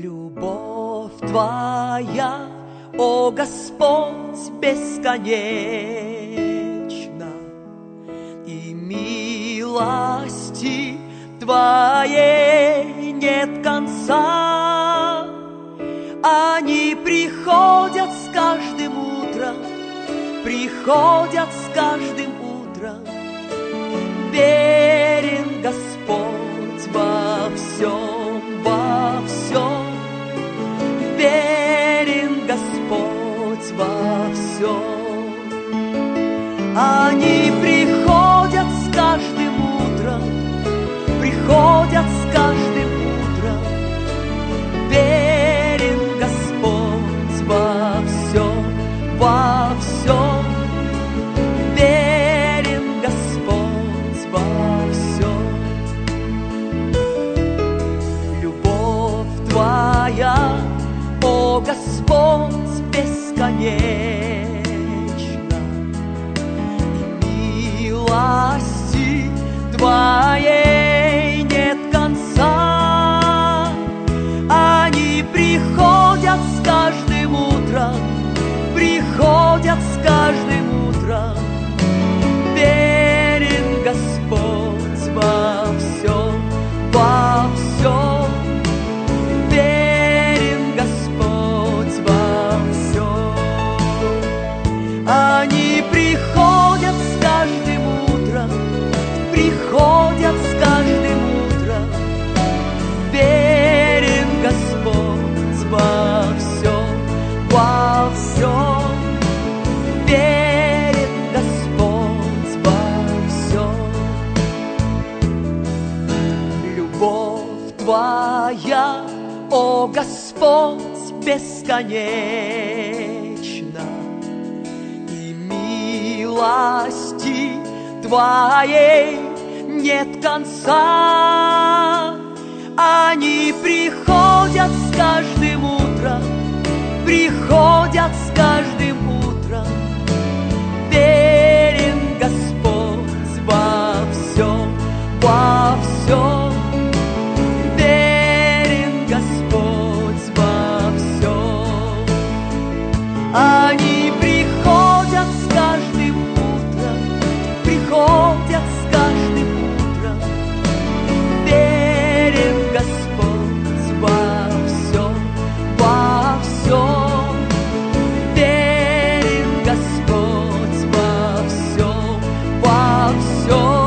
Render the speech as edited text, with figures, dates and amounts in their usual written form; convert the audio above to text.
Любовь Твоя, о Господь, бесконечна, и милости Твоей нет конца. Они приходят с каждым утром, приходят с каждым утром. Верен Господь во всем, во всем. Верен Господь во всем. Они приходят с каждым утром, приходят с каждым утром. Верен Господь во всем, во всем. Верен Господь во всем. Любовь Твоя, о Господь, бесконечна, и милости Твоей нет конца. Они приходят с каждым утром, приходят с каждым утром. Верен Господь во всем, во всем. Верен Господь во всем. Они приходят с каждым утром, приходят с каждым утром. Верен Господь во всем, во всем. Верен Господь во всем. Любовь Твоя, о Господь, бесконечна, и милости Твоей нет конца. Они приходят с каждым утром, приходят с каждым утром. Верен Господь во всем, во всем. Верен Господь во всем. Они приходят с каждым утром, приходят с каждым утром. Верен Господь во всем, во всем. Верен Господь во всем, во всем.